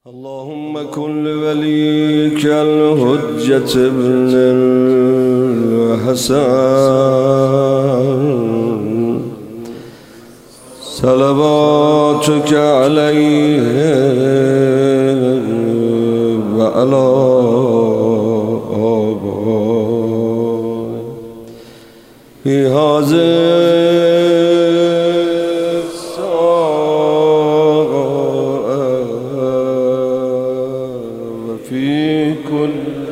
اللهم كن لوليك الحجة ابن الحسن صلواتك عليه وعلى آبائه في هذه في كل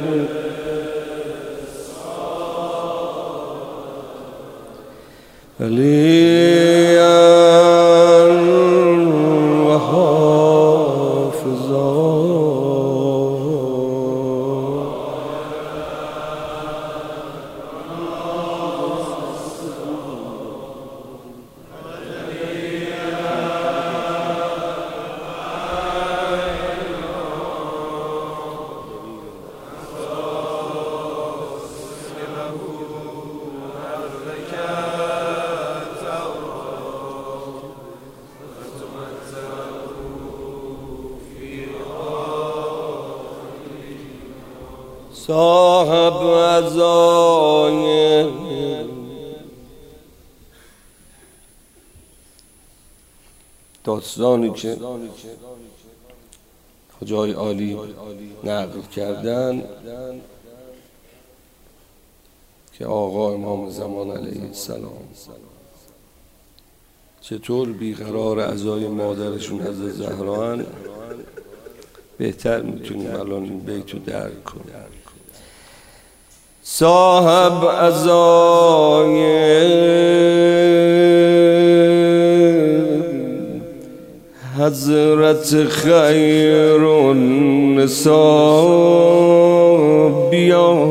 وليا وحافظا صاحب عزای داستانی که حاجی عالی نقل کردن که آقا امام زمان علیه السلام چطور بیقرار عزای مادرشون حضرت زهرا هن بهتر میتونیم الان این بیتو درک کنیم. صاحب عزای حضرت خیر النساء بیا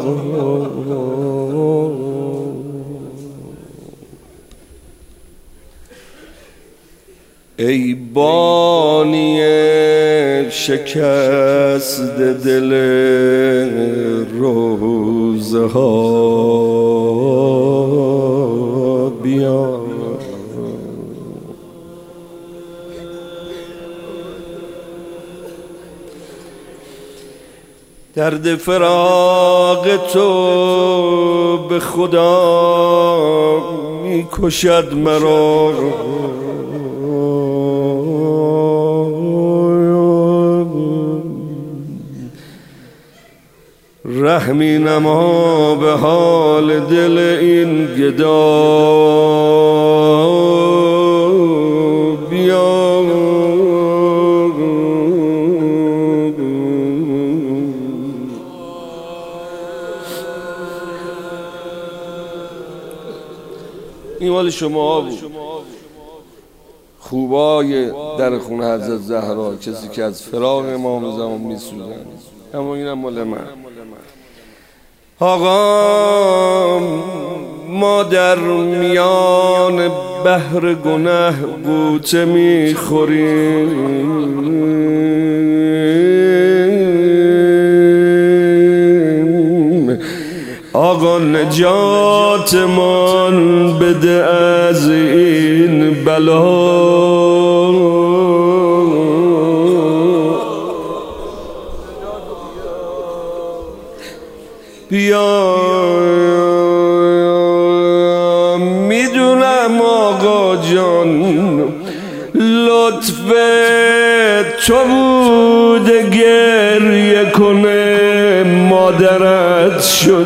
ای بانی شکست دل روزها بیا درد فراق تو به خدا می کشد مرا رحمی نما به حال دل این گدا بیا این مال شما بود، خوبای در خونه حضرت زهرا، کسی که از فراق امام زمان میسوزن، اما اینم مال من. آقا ما در میان بحر گناه غوطه میخوریم، آقا نجات من بده از این بلا. بیا میدونم آقا جان لطف تو بوده گریه کنه مادرت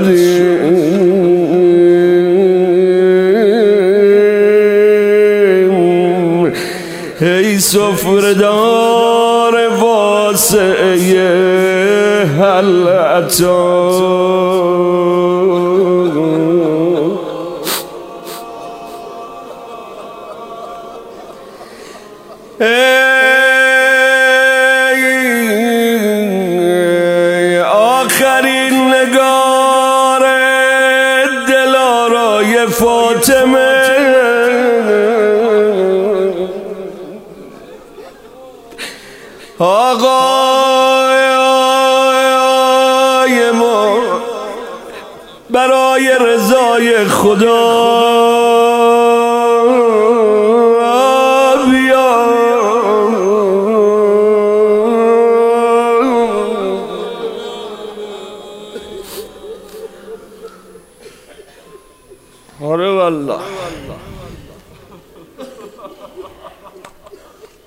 شدیم، ای سفره‌دار واسعه هل عطا ای آخرین نگار دلارای فاطمه، آقای ما برای رضای خدا بیا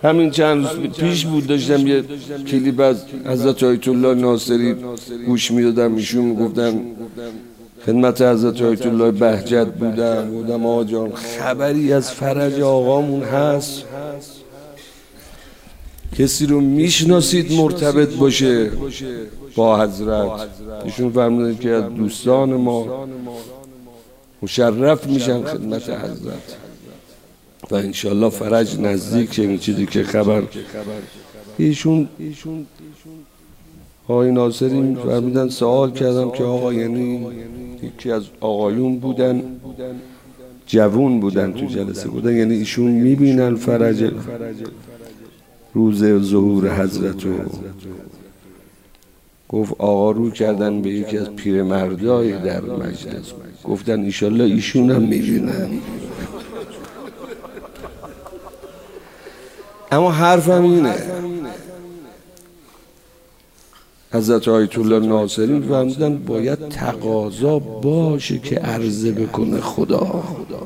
همین چند روز پیش بود داشتم یه کلیپ از حضرت آیت الله ناصری گوش میدادم، ایشون میگفتن خدمت حضرت آیت الله بهجت بودم آقا جان خبری از فرج آقامون هست؟ کسی رو میشناسید مرتبط باشه با حضرت؟ ایشون فرمودن که از دوستان ما مشرف میشن خدمت حضرت و انشالله فرج نزدیک. این چیزی که خبر ایشون آقای ناصری فرمودن، سوال کردم که آقا یعنی یکی از آقایون بودن جوون بودن تو جلسه بودن، یعنی ایشون میبینن فرج روز ظهور حضرت رو؟ گفت آقا رو کردن به یکی از پیرمردای در مجلس، گفتن انشالله ایشون هم میبینن. اما حرفم اینه، حضرت آیت الله ناصری فرمودن باید تقاضا باشه که عرضه بکنه خدا.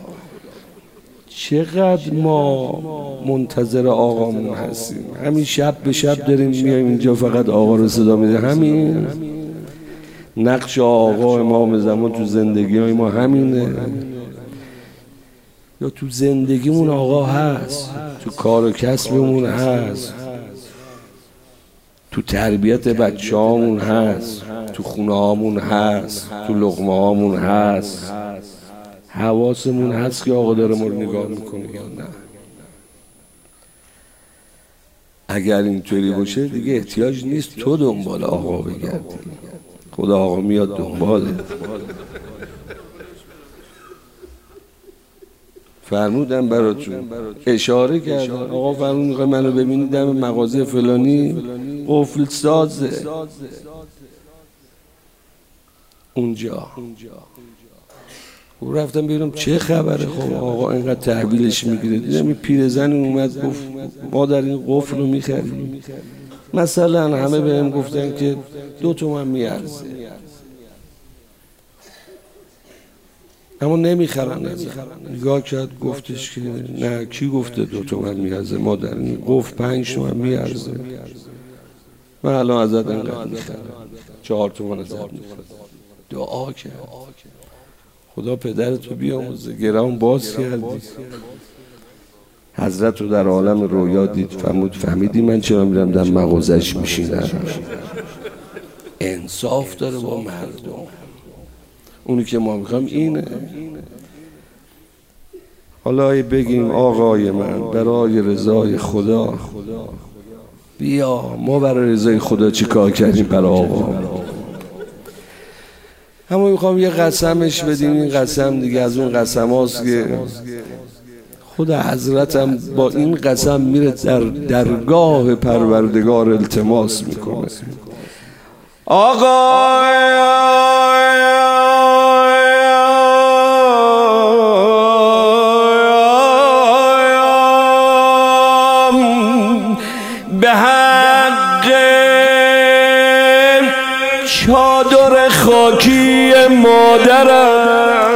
چقدر ما منتظر آقامون هستیم، همین شب به شب داریم میایم اینجا فقط آقا رو صدا میده. همین نقش آقا امام زمان تو زندگی های ما همینه، یا تو زندگیمون آقا هست، تو کار و کسبمون هست، تو تربیت بچه هامون هست، تو خونه هامون هست، تو لقمه هامون هست. حواسمون هست که آقا داره ما رو نگاه میکنه یا نه؟ اگر اینطوری باشه دیگه احتیاج نیست تو دنبال آقا بگردی، خدا آقا میاد دنباله. فرمودن براتون اشاره کردن، آقا فرمود میخوای منو ببینی دم مغازه فلانی قفل سازه اونجا. رفتم ببینم چه خبره. خب آقا اینقدر تحویلش میگیره. دیدم این پیرزن اومد گفت ما در این قفل رو میخریم، مثلا همه بهم گفتن که 2 تومن میارزه، اما نمیخرن. نگاه کرد گفتش که نه، کی گفته 2 تومن میارزه؟ ما در این قفل 5 تومن میارزه، من الان ازت اینقدر میخرم، 4 تومن ازت میخرم. دعا کرد خدا پدرتو بیاموزه، گرام باز کردی. حضرت رو در عالم رویا دید، فهمیدی من چرا میرم در مغازش میشینم؟ انصاف داره با مردم. اونی که ما میخوام اینه. حالا بگیم آقای من برای رضای خدا بیا، ما برای رضای خدا چی کار کردیم برای آقا؟ اما میخوام یه قسمش بدیم. این قسم دیگه از اون قسم هاست که خود حضرتم با این قسم میره در درگاه پروردگار التماس میکنه، آقا به حق چادر خاکی مادرم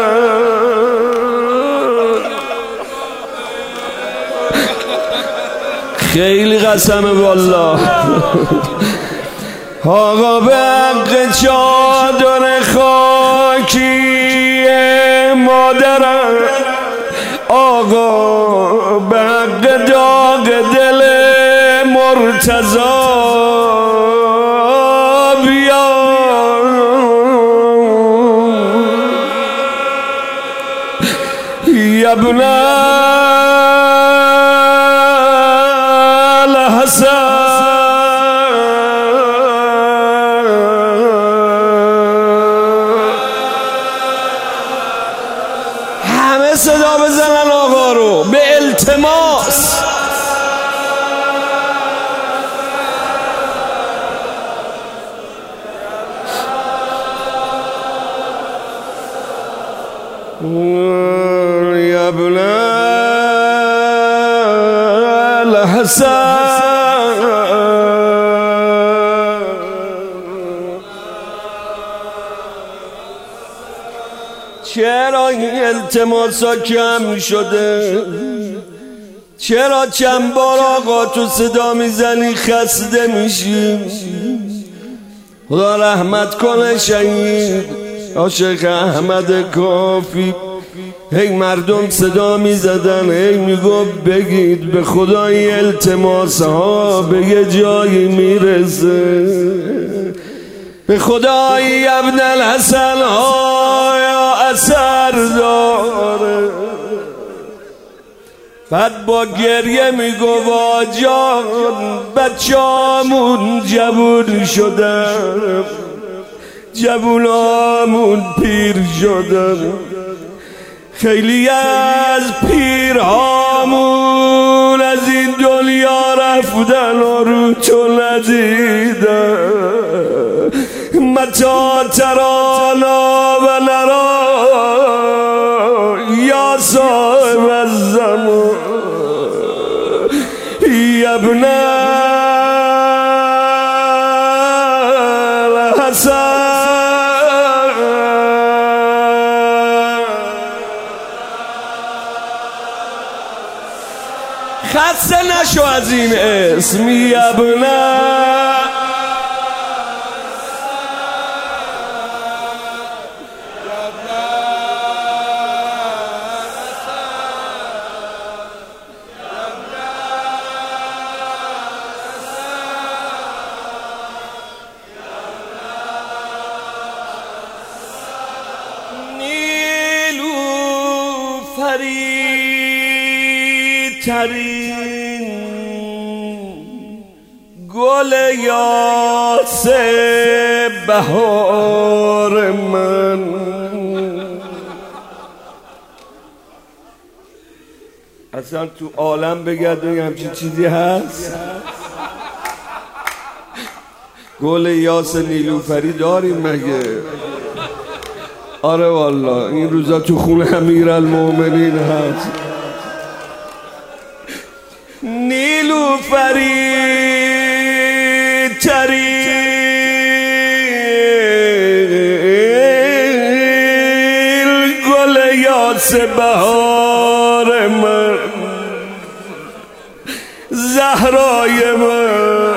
خیلی قسمه والله، آقا به حق چادر خاکی مادرم، آقا به حق داغ دل مرتضی بیا، یا ابن الحسن همه صدا بزنن آقا رو به التماس. یا ابن الحسن چرا این التماسا کم شده؟ چرا چند بار آقا تو صدا میزنی خسته میشی؟ خدا رحمت کنه شهید عاشق احمد کافی. هی مردم صدا میزدن، هی میگفت بگید به خدا این التماس ها به یه جایی میرسه، به خدای ابن الحسن ها یا اثر داره. بعد با گریه میگو واجان بچه‌امون جوون شدن، جوونامون پیر شدن، خیلی از پیرهامون از این دنیا رفتن و رو تو ندیدن. متا ترانا و نرا یا صاحب الزمان یا ابن الحسن. خسته نشو از این اسم یا ابن ترین گل یاس بهار من. اصلا تو عالم بگردیم همچین چیزی هست؟ گل یاس نیلوفری داریم مگه؟ آره والله این روزا تو خونه امیرالمومنین هست. نیلوفری ترین گل یاس بهار من، زهرای من،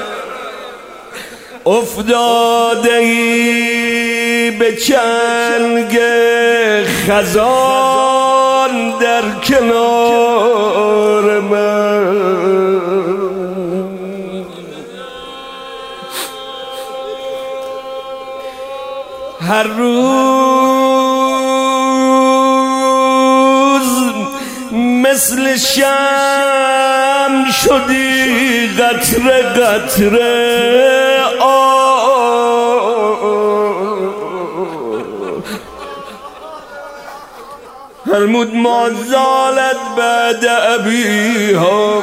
افتاده ای به چنگ خزان در کنار من. هر روز مثل شمع شدی قطره قطره فرمود ما زالت بعد ابیها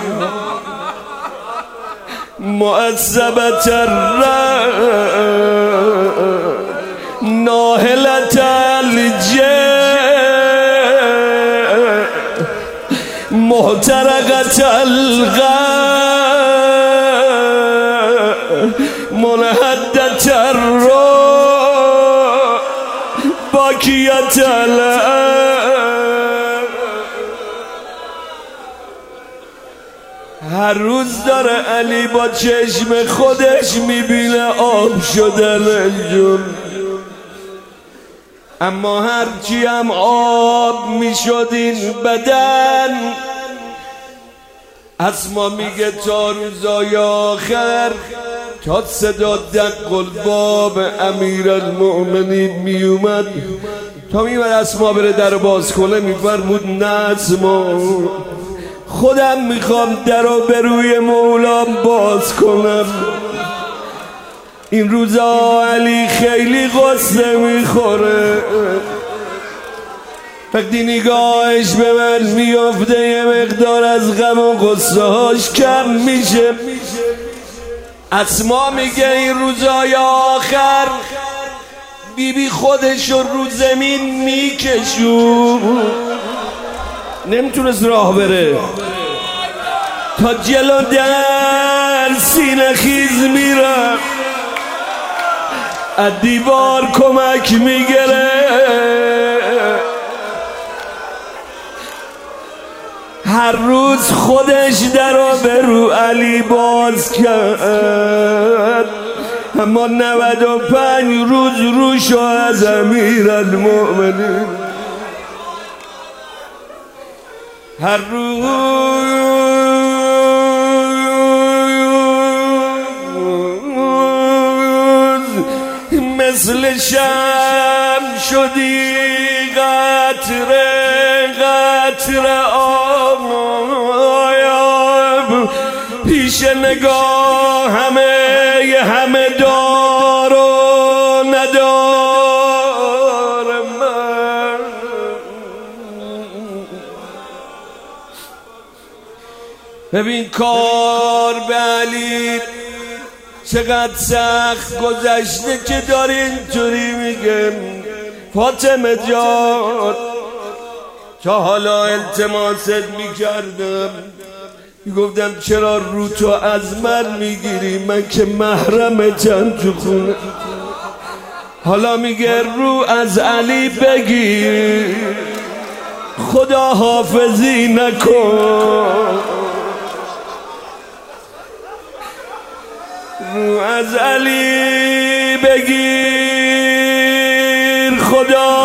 مؤثبت ناهلت الجه محترقت الغه منهدت الروح باکیت هر روز داره علی با چشم خودش میبینه آب شدنشون، اما هرچی هم آب میشد این بدن، اسما میگه تا روزای آخر تا صدا دق الباب امیرالمؤمنین میومد، تا میومد اسما بره در باز کنه میفرمود نه اسما خودم میخوام درو به روی مولام باز کنم. این روزا علی خیلی غصه میخوره، وقتی نگاهش به من میافته یه مقدار از غم و غصه هاش کم میشه. اسما میگه این روزای آخر بیبی خودش رو زمین میکشون، نمیتونست راه بره، تا جلو در سینه خیز میره، از دیوار کمک میگره. هر روز خودش درو به رو علی باز کرد، اما 95 روز روشو از امیرالمؤمنین. هر روز مثل شم شدی قطره قطره آب، پیش نگاه همه دار و ندار من. ببین کار به علی چقدر سخت گذشته که داری اینطوری میگم فاطمه جان. تا حالا التماست میکردم، میگفتم چرا رو تو از من میگیری، من که محرمتم تو خونه. حالا میگه رو از علی بگیر، خدا حافظی نکن. رو از علی بگیر، خدا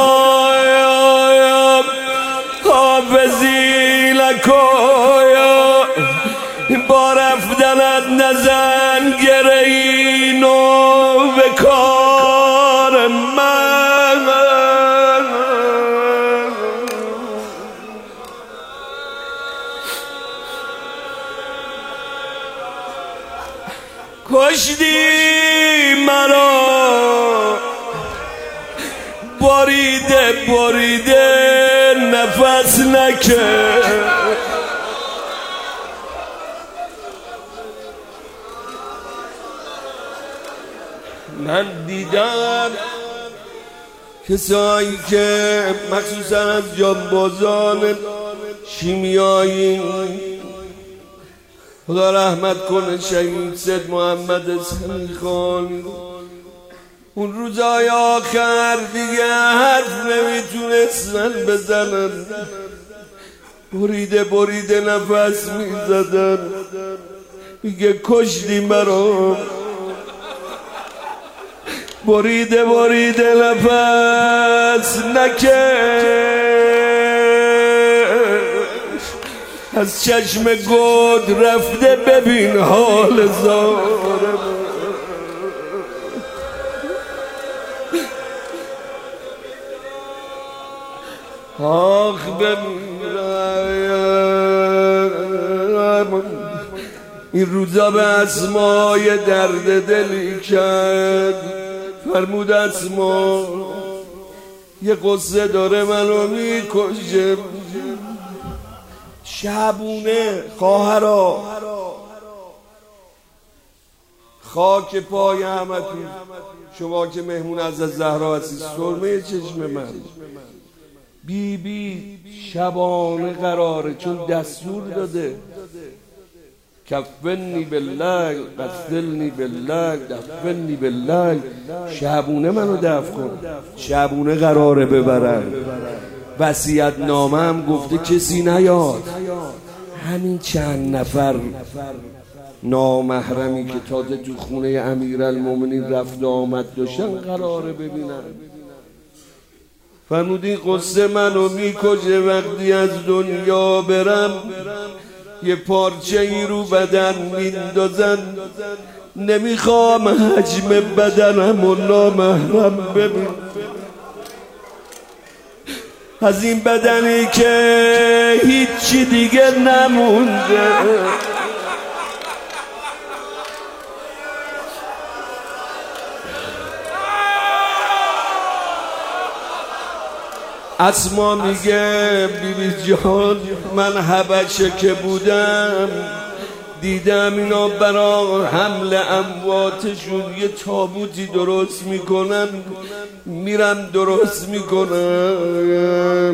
حافظی نکن. با رفتنت نزن گره اینو به کار من. کشتی مرا بریده بریده نفس نکرد. من دیدم کسایی که مخصوصا از جانبازان شیمیایی، خدا رحمت کنه شهید سید محمد اسحاقی خان، اون روزای آخر دیگه حرف نمیتونستن بزنن، بریده بریده نفس میزدن. میگه کشتی مرا بریده بریده نفس نکش. از چشم گود رفته ببین حال زارم. آخ بمیرم. این روزا به اسمای درد دلی کرد. فرمود اسما یه قصه داره منو میکشه. شبونه خواهرا خاک پای همتون، شما که مهمون از زهرا هستید، سرمه چشم من. بی شبانه قراره، چون دستور داده کفنی بالله قتلنی بالله دفنی بالله. شبونه منو دفن کن. شبونه قراره ببرن. وصیت نامه هم گفته کسی نیاد. همین چند نفر نامحرمی که تازه تو خونه امیرالمومنین رفت آمد داشتن قراره ببینن. فرمودین قصه منو میکشه وقتی از دنیا برم، یه پارچه ای رو بدن میندازن، نمیخوام حجم بدنم و نامحرم ببین. از این بدنی که هیچی دیگه نمونده. اسما میگه بیبی جان من حبشه که بودم دیدم اینا برای حمل امواتشون یه تابوتی درست میکنن، میرم درست میکنم.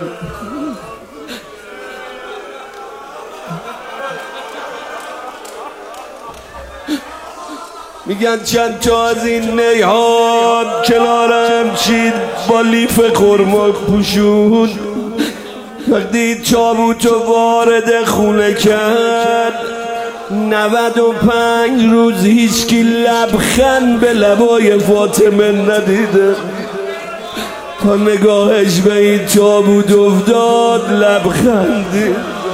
میگن چند تا از این نیها کنارم چید با لیف خرما پوشون، وقتی چابوتو وارد خونه کرد 95 روز هیچکی لبخند به لبای فاطمه ندیده تا نگاهش به این تابوت افتاد لبخندی.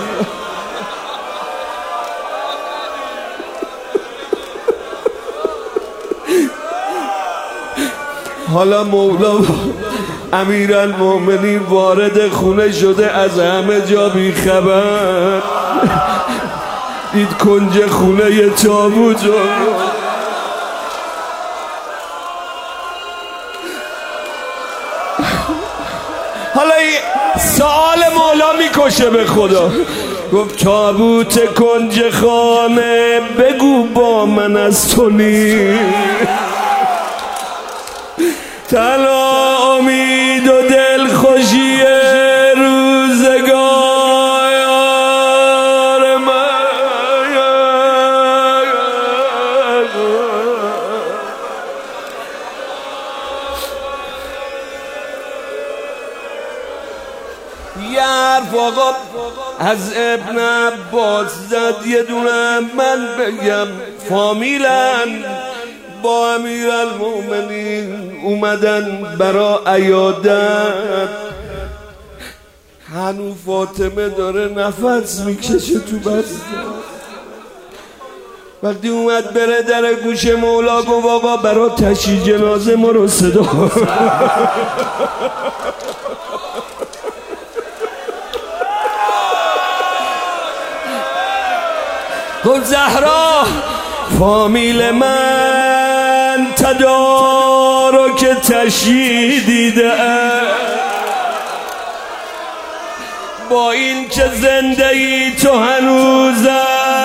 حالا مولا امیرالمومنین وارد خونه شده، از همه جا بی خبر دید کنج خونه یه تابوت. حالا سوال مولا میکشه به خدا. گفت تابوت کنج خانه بگو با من از تو نیست، تنها امید و دل خوشی روزگار من. یه حرف آقا از ابن عباس زد، یه دونه من بگم. فامیلن با امیرالمومنین اومدن برا عیادت، هنو فاطمه داره نفس میکشه تو بسته. وقتی اومد بره در گوش مولا گفت آقا برا تشییع جنازه ما رو صدا. گفت زهرا فامیل من تدارک تشییع دیده، با این که زنده ای تو هنوزم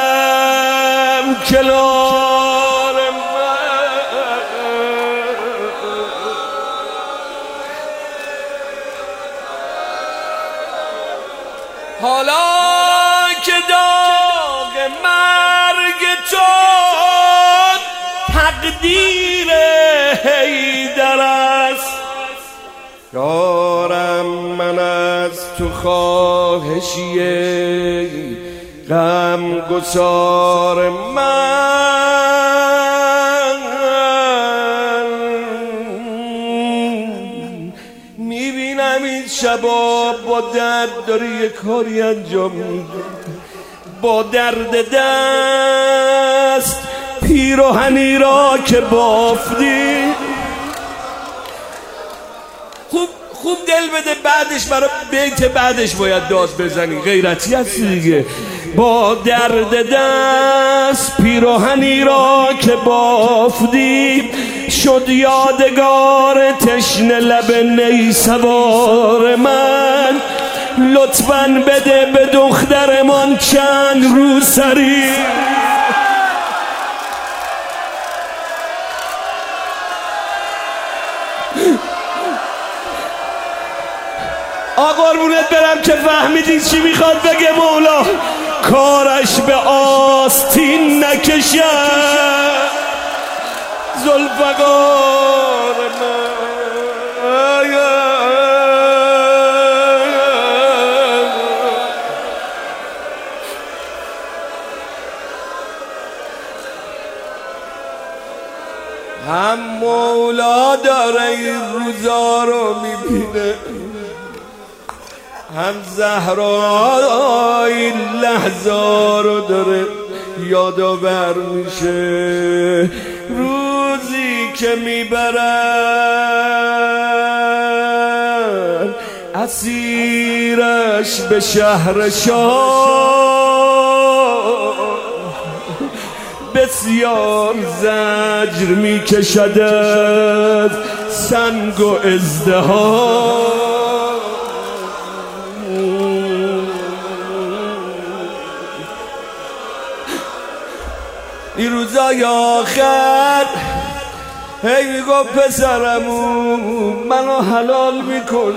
کنار من. حالا که داغ مرگ تو تقدیر حیدر است، یارم من از تو خواهشی غم گسار من. میبینم این شبا با درد داری یک کاری انجام میدی، با درد دست پیراهنی را که بافتی خوب دل بده، بعدش برای بیت بعدش باید داد بزنی، غیرتی هستی دیگه. با درد دست پیراهنی را که بافتی، شد یادگار تشنه لب نیسوار من. لطفاً بده به دخترمان چند روسری، قربونت برم که فهمیدی چی میخواد بگه مولا. کارش به آستین نکشد زلفقار من. هم مولا داره این روزا رو میبینه، هم زهرا این لحظا رو داره یادآور میشه. روزی که میبرن اسیرش به شهر شاه، بسیار زجر میکشد از سنگ و ازدحام. این روزای آخر هی میگو پسرمون منو حلال میکن.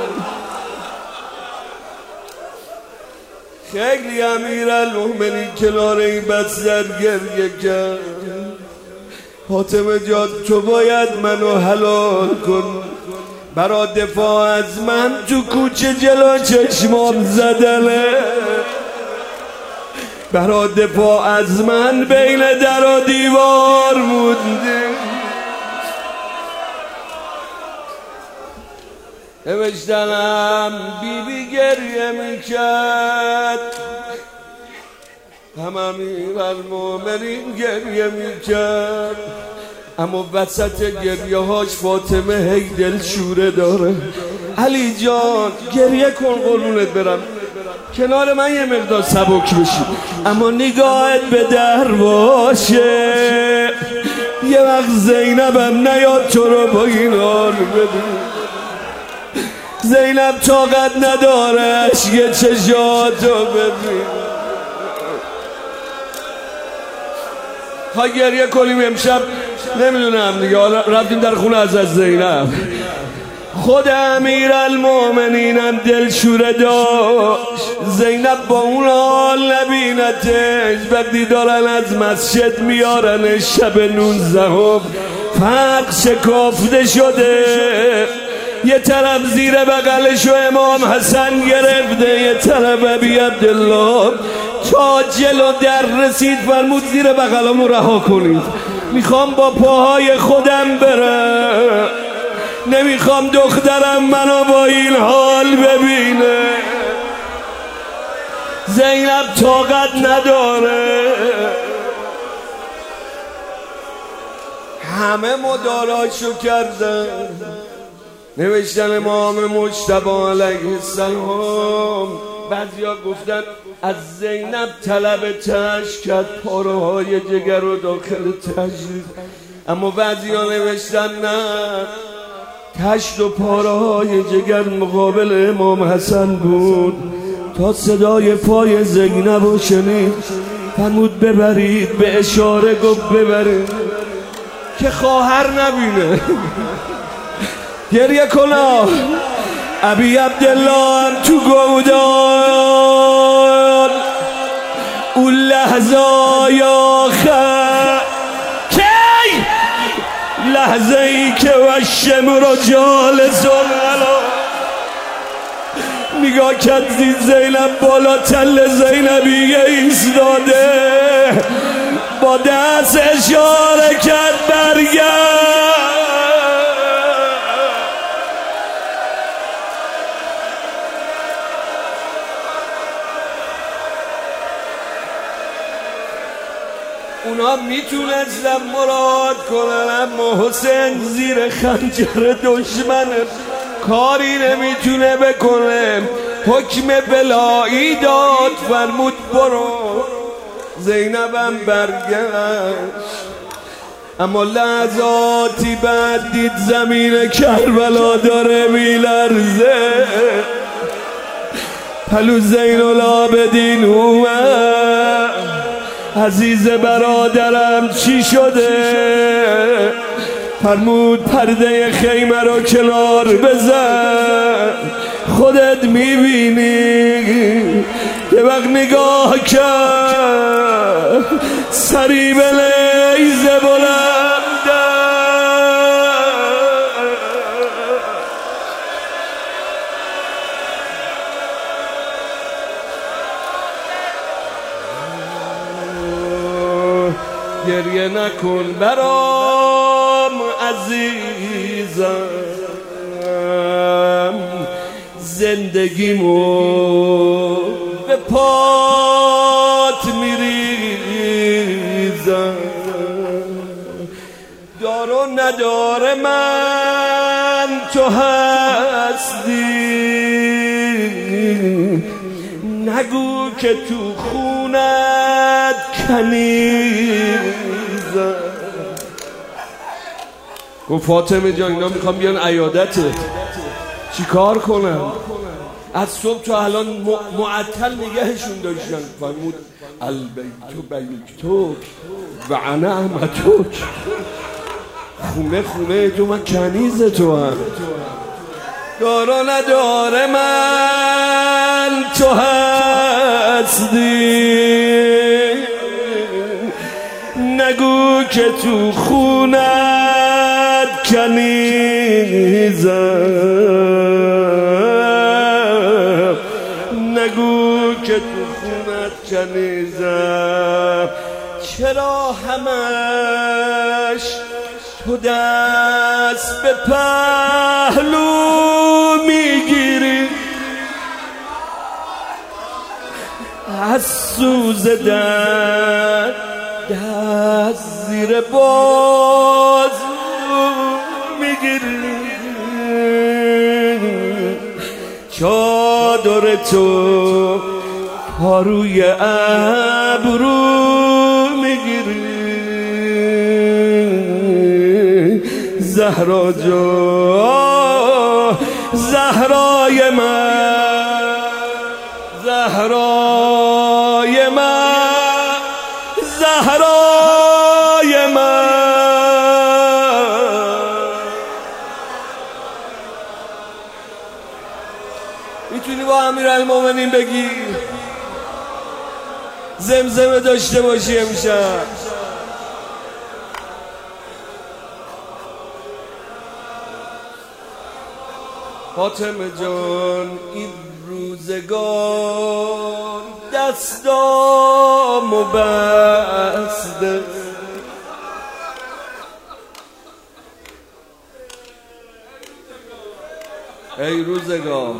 خیلی امیرالمومنین کنار این بستر گریه کرد. فاطمه جان تو باید منو حلال کن. برا دفاع از من تو کوچه جلو چشمام زدنه، برا دفاع از من بین در و دیوار مونده. نوشتنم بیبی گریه میکرد، هم امیرالمومنین گریه میکرد، اما وسط گریه هاش فاطمه هی دل شوره داره. علی جان گریه کن قربونت برم، کنار من یه مقدار سبک بشی، اما نگاهت به در باشه. یه وقت زینبم نیاد تو رو با این حال ببین. زینب طاقت نداره یه چشاتو ببین. ها گریه کنیم امشب نمیدونم دیگه. حالا رفتیم در خونه از زینب. خود امیرالمومنینم دلشوره داشت. زینب با اون حال نبینتش. وقتی دارن از مسجد میارن شب 19 فرق شکافته شده. یه طرف زیر بغلشو امام حسن گرفته، یه طرف ابی عبدالله. تا جلو در رسید فرمود زیر بغلمو رها کنید، میخوام با پاهای خودم برم، نمیخوام دخترم منو با این حال ببینه. زینب طاقت نداره. همه مداراشو کردن. نوشتن امام مجتبی علیه السلام بعضیا گفتن از زینب طلب تشک کرد، پاره های جگر رو داخل تشک. اما بعضیا نوشتن نه، تشت و پاره های جگر مقابل امام حسن بود. تا صدای پای زینب رو شنید فرمود ببرید، به اشاره گفت ببرید که خواهر نبینه. گریه کنا. ابی عبدالله هم تو گودان اون لحظه آخر کی لحظه ای که والشمر جالسون نگاه کرد دید زینب بالا تل زینبیه ایستاده، با دست اشاره کرد برگرد. اونا میتونستن مراد کنن، اما حسین زیر خنجر دشمن کاری نمیتونه بکنه. حکم بلایی داد فرمود برو. زینبم برگشت، اما لحظاتی بعد دید زمین کربلا داره میلرزه. پلو زین العابدین اومد، عزیز برادرم چی شده؟ فرمود پرده خیمه رو کنار بزن، خودت میبینی. یه وقت نگاه کرد سری به لیزه بلنده. گریه نکن برام عزیزم، زندگیمو به پات میریزم. دار و ندار من تو هستی، نگو که تو خونت کنیزم. گفت فاطمه جان اینا میخوام بیان عیادته، چی کار کنم؟ از صبح تا الان معطل نگهشون داشتن. فرمود البیت بیتک و انا امتک، خونه خونه تو، من کنیز تو هم. دار و ندار من تو هستی، نگو که تو خونت کنیزم، نگو که تو خونت کنیزم. چرا همش تو دست به پهلو میگیری، از سوز دست زیر بازو میگیری، چادر تو پاروی ابرو میگیری. زهرا جان، زهرای من، زهرای من، زهرای من. میتونی با امیرالمومنین بگی زمزمه داشته باشی امشب؟ فاطمه جان این روزگار دستامو بسته، ای روزگار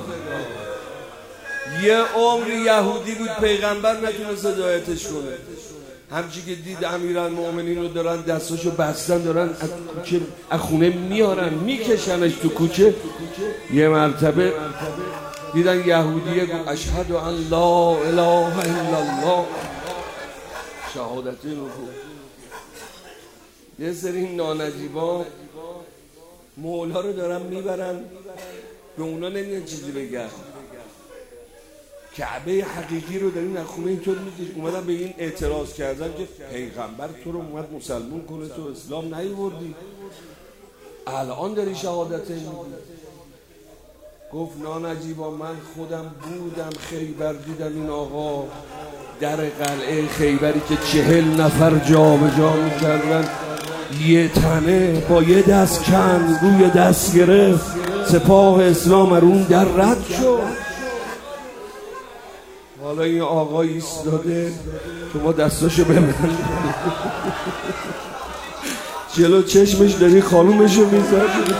یه عمر یهودی بود پیغمبر نتونست هدایتش کنه، همچی که دید امیرالمومنین رو دارن دستاشو بستن، دارن از خونه میارن میکشنش تو کوچه. یه مرتبه دیدن یهودیه گفت اشهد ان لا اله الا الله، شهادت نکو. یه سری نانجیبا مولا رو دارن میبرن، به اونا نمیان چیزی بگن، کعبه حقیقی رو دارین از خونه اینطور میکش. اومدن به این اعتراض کردن که پیغمبر تو رو اومد مسلمون کنه، تو اسلام نیوردی، الان داری شهادت میدی. گفت نانجیبا من خودم بودم خیبر، دیدم این آقا در قلعه خیبری که 40 نفر جا به جا میکردن، یه تنه با یه دست کن روی دست گرفت، سپاه اسلام اون در رد شد. حالا این آقا ایستاده، شما دستاشو ببند جلو چشمش داری خانومشو میزنی.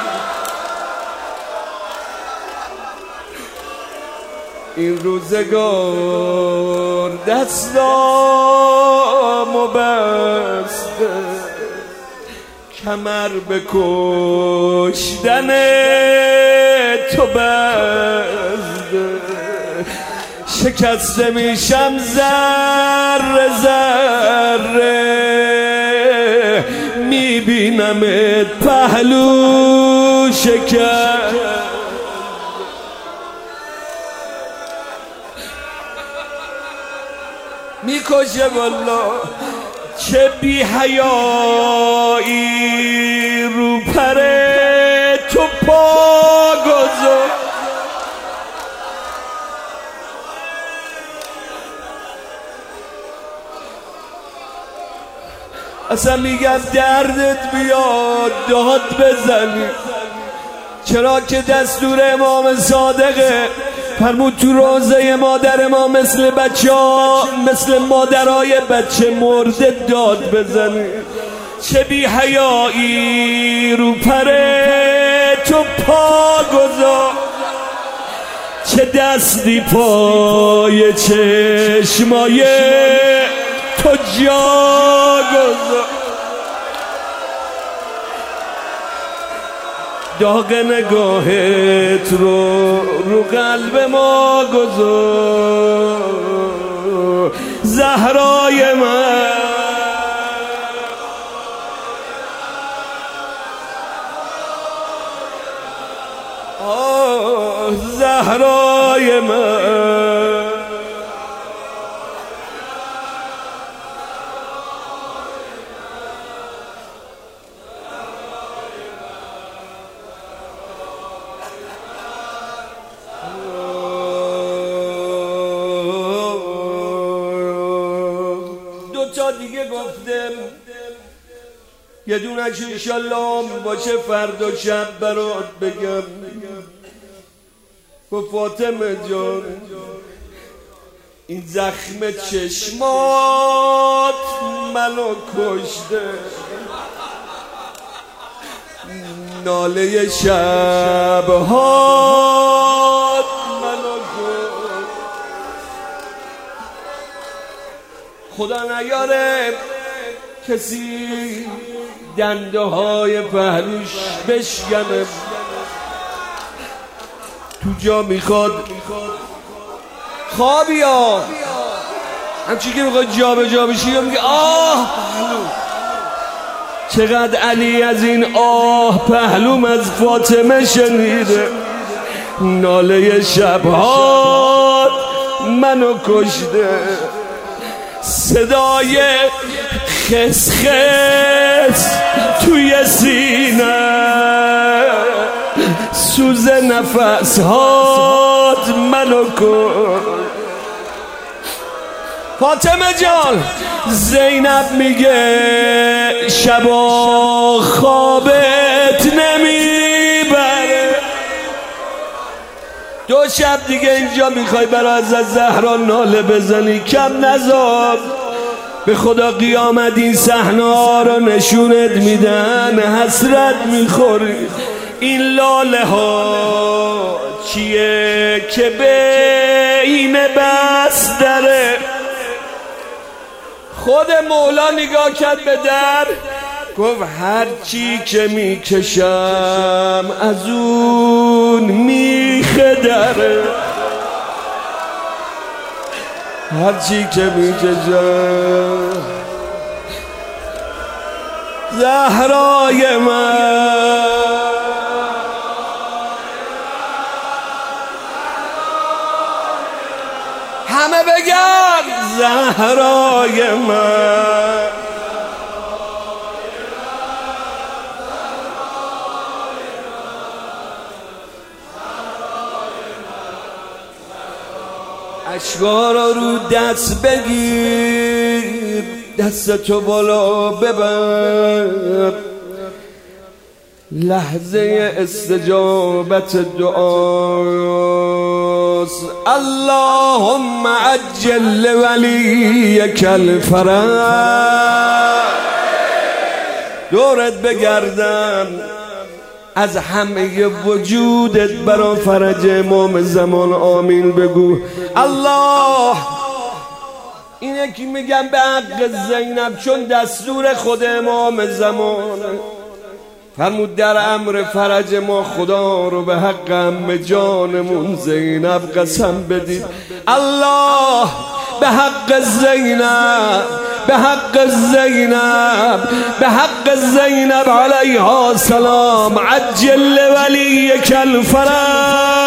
این روزگار دستامو بسته، کمر به کشتن تو بسته، شکسته میشم ذره ذره، میبینمت پهلو شکست. میکشه والا، چه بی حیایی رو پره تو پا گذار. اصلا میگم دردت بیاد داد بزنی، چرا که دستور امام صادقه، فرمود تو روزه مادر ما مثل بچه ها، مثل مادرای بچه مرده داد بزنی. چه بی حیایی رو پره تو پا گذار، چه دستی پای چشمای تو جا گذار. داغ نگاهت رو قلب ما گذار، زهرای من، زهرای من. دو تا دیگه گفتم یه دونش انشالله باشه فردا شب برات بگم. گفت فاطمه جان این زخم چشمات منو کشته، ناله شبهات منو کشته. خدا نیاره کسی دنده های پهلوش بشکنه، تو جا میخواد خوابی ها همچی که میخواد جا به جا بشی یا میگه آه پهلو. چقدر علی از این آه پهلوم از فاطمه شنیده، ناله شبهات منو کشته، صدای خس خس توی سینه، سوز نفس هات منو کن. فاطمه جان زینب میگه شبا خوابت نمیبره، 2 شب دیگه اینجا میخوای برای از زهرا ناله بزنی، کم نذار. به خدا قیامت این صحنه‌ها رو نشونت میدن، حسرت میخوری. این لاله ها چیه که بین بس داره؟ خود مولا نگاه کرد به در، گفت هر چی که میکشم از اون میخه داره، هر چی که میکشم. زهرای من همه بگن زهرای من، اشکا را رو دست بگیر، دستتو بالا ببر، لحظه استجابت دعاست. اللهم عجل لولیک الفرج. دورت بگردم از همه وجودت برا فرج امام زمان آمین بگو. الله اینه که میگم به حق زینب، چون دستور خود امام زمان فرمود در امر فرج ما خدا رو به حق ام جانمون زینب قسم بدید. الله به حق زینب، به حق زینب، به حق زینب علیها السلام عجل ولیک الفرج.